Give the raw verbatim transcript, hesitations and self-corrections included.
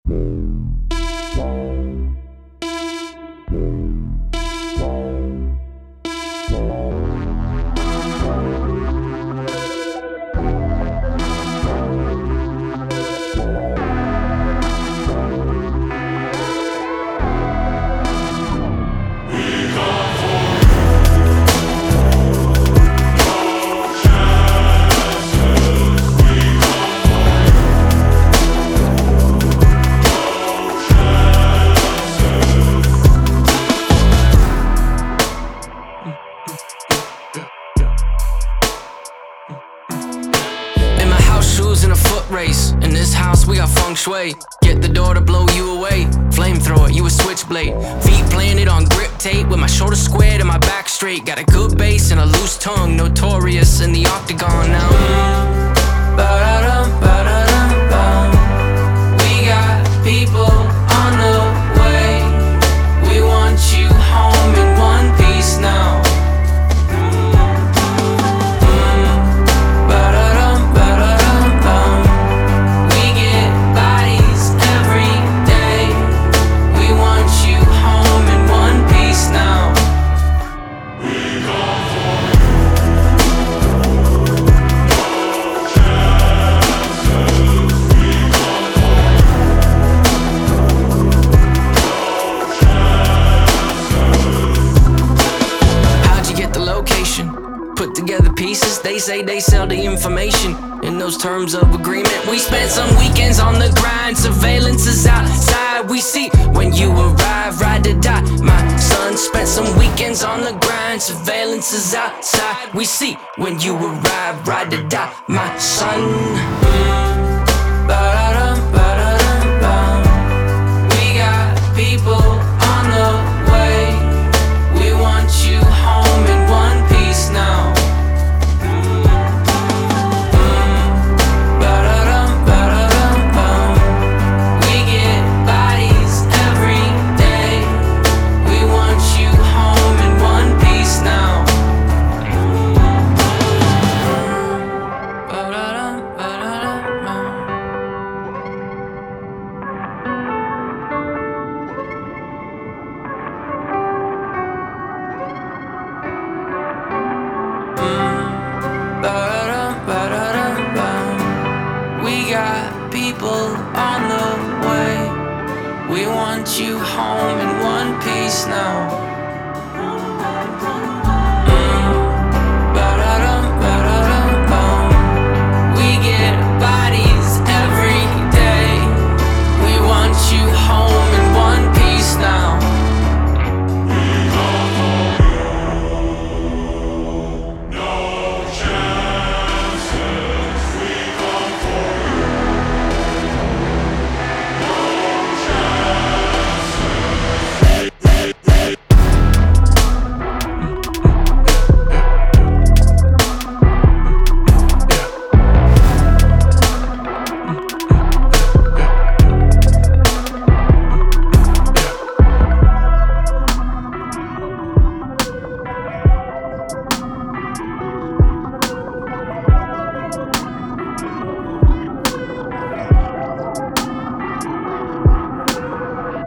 In my house, shoes in a foot race. In this house, we got feng shui. Get the door to blow you away. Flamethrower, you a switchblade. Feet planted on grip tape with my shoulders squared and my back straight. Got a good bass and a loose tongue, notorious in the octagon now. Mm. Ba-da-dum, ba-da-dum, bum. We got people on the way. We want you home in one piece now. Put together pieces, they say they sell the information. In those terms of agreement, we spent some weekends on the grind. Surveillance is outside, we see when you arrive, ride or die. My son spent some weekends on the grind. Surveillance is outside, we see when you arrive, ride or die. My son. Ba-da-dum, ba-da-dum, bum. We got people on the way. We want you home in one piece now. We got people on the way. We want you home in one piece now.